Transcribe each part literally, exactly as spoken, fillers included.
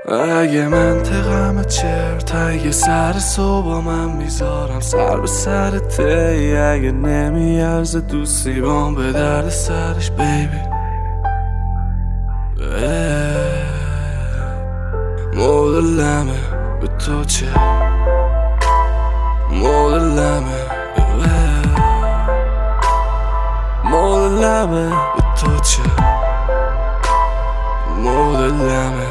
اگه منطقم چرت، اگه سر صبح من میذارم سر به سرته، اگه نمیارزه دوستی بام به درد سرش بیبی. مدلمه به تو چه، مدلمه مدلمه به تو چه، مدلمه.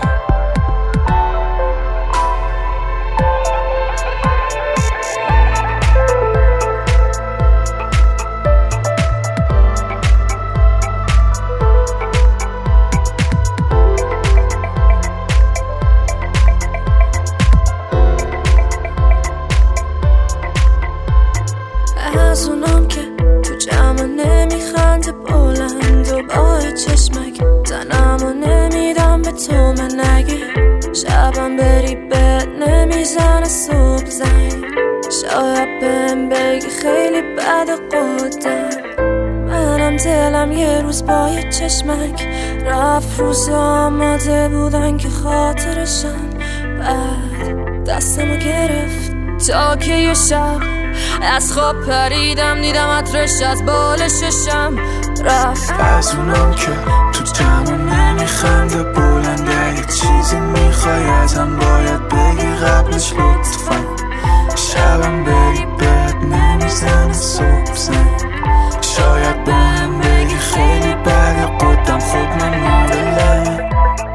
از اونم که تو جمع نمیخنده بلند و با چشمک زنم و نمیدم به تو من نگی، شبم بری بد نمیزنه صبح زنگ، شاید بهم بگی خیلی بد قدم، منم دلم یه روز با یه چشمک رفت، روز آماده بودن که خاطرشم بعد دستمو گرفت تا که یه شب از خواب پریدم دیدم عطرش از بال ششم رفت. از اونم که تو جمع نمیخنده بلنده، یه چیزی میخوای ازم باید بگی قبلش لطفا، شبم بری بد نمیزنه صبح زنگ، شاید بهم بگی خیلی بد قدم، خب من مدلمه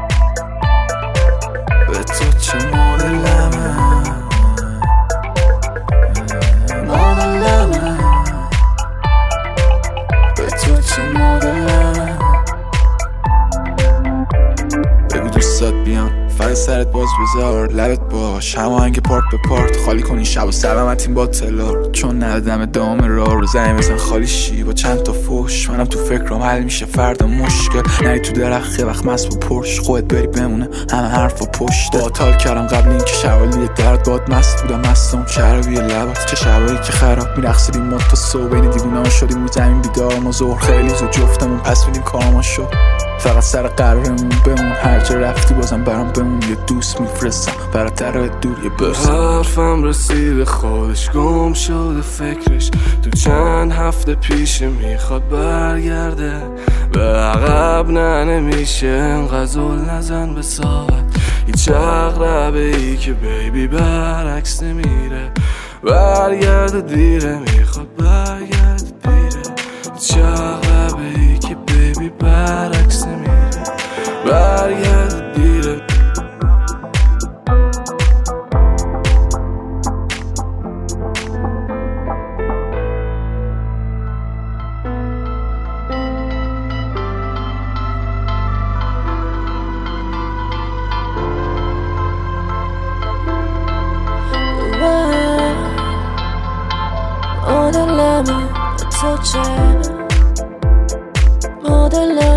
به تو چه، مدلمه مدلمه به تو چه، مدلمه. بگو دوستات بیان فر سرت باز بذار، لبت باش هماهنگ پارت به پارت، خالی کنی شب و سلامتیم با تلار، چون ندادم ادامه راه رو زنی مثلا خالی شی با چند تا فوش، منم تو فکرم حل میشه فردا مشکل، نری تو درخت یه وقت مست با پرش، خودت بری بمونه همه حرف و پشت، با تال کردم قبل این که شوالی درد باد مست بودم مستم شرابی لبات، چه شبایی که خراب میرخصیدیم ما تا صبح بین دیوونه ها شدیم رو زمین بیدار ما ظهر خیلی زود جفتمون پس میدیم کارما شد، فقط سر قرارمون بمون، هر جا رفتی بازم برام بمون، یه دوست میفرستم برات در دور یه برس. به حرفم رسیده خودش گم شده فکرش، تو چند هفته پیش میخواد برگرده به عقب، نه نمیشه انقدر زل نزن به ساعت، هیچ عقربه ای که بیبی برعکس نمیره، برگرده دیره میخواد برگرده دیره، هیچ عقربه ای که بیبی برعکس نمیره، برگرده دیره. مدلمه تو چه، مدلمه